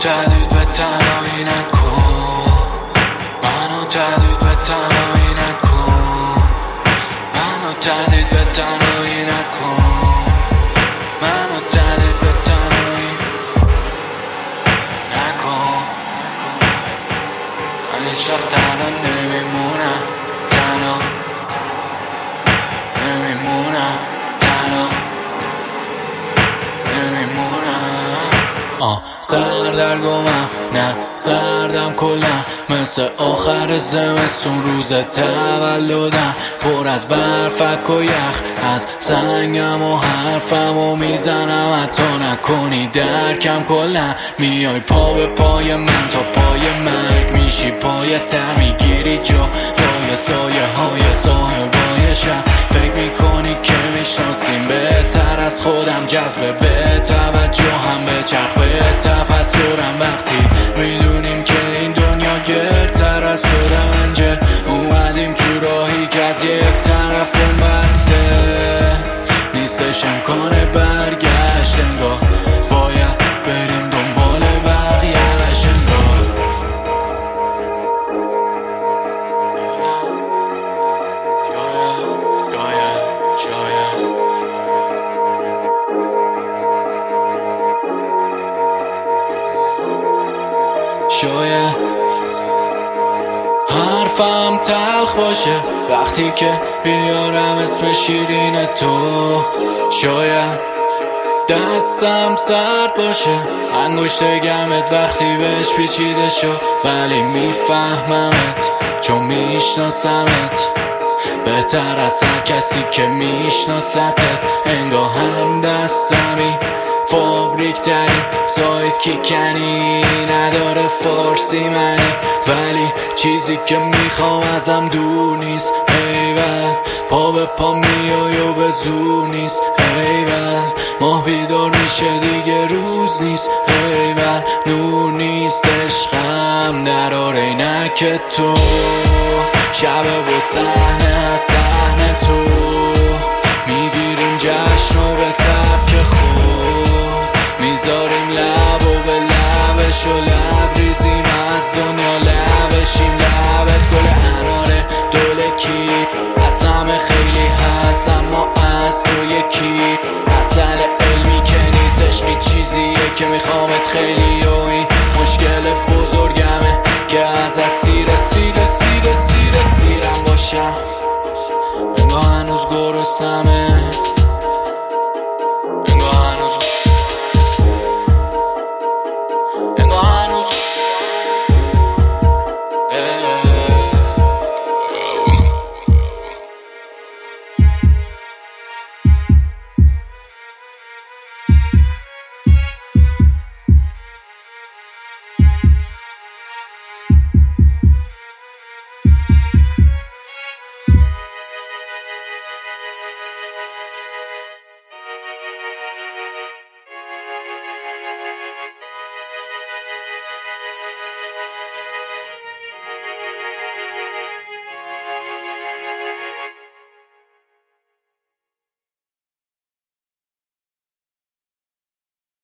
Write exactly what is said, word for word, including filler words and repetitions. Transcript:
جدید به تنهایی نکن، منو جدید به تنهایی نکن، منو جدید به تنهایی نکن، منو جدید به تنهایی نکن. من هیچ وقت تنها نمیمونم، تنها نمیمونم، تنها نمیمونم. آه سردرگمم، نه سردم کلم، مثل آخر زمستون روز تولدم، پر از برفک و یخ، از سنگم و حرفم و میزنم، حتی نکنی درکم کلم. میای پا به پای من تا پای مرگ، میشی پای تر، میگیری جا لای سایه های صاحبای شب. فکر میکنی که میشناسیم بهتر از خودم، جذبه به توجه هم به چرخ به تپس دورم. وقتی میدونیم که این دنیا گردتر از تو رنجه، اومدیم تو راهی که از یک طرف اون بسته نیستش امکان برگشت، انگار باید بریم دنبال بقیه‌اش. انگار شاید شاید شاید حرفم تلخ باشه وقتی که بیارم اسم شیرین تو، شاید دستم سرد باشه انگشت گمت وقتی بهش پیچیده شد، ولی میفهممت چون میشناسمت بهتر از هر کسی که میشناستت. انگار هم دستمی فابریک تری، سایت کی کنی نداره فارسی منی، ولی چیزی که میخوام ازم دور نیست. ایول پا به پا میای و به زور نیست، ایول ماه بیدار میشه دیگه روز نیست، ایول نور نیست عشقم در عینک تو، شب و صحنه صحنه تو، میگیریم جشن و به سبک خود، میذاریم لب و به لبش و لبریزیم از دنیا لبشیم. لبت گل اناره دولکی، از همه خیلی هست اما از تو یکی، مسئله علمی که نیست عشقی چیزیه که میخوامت خیلی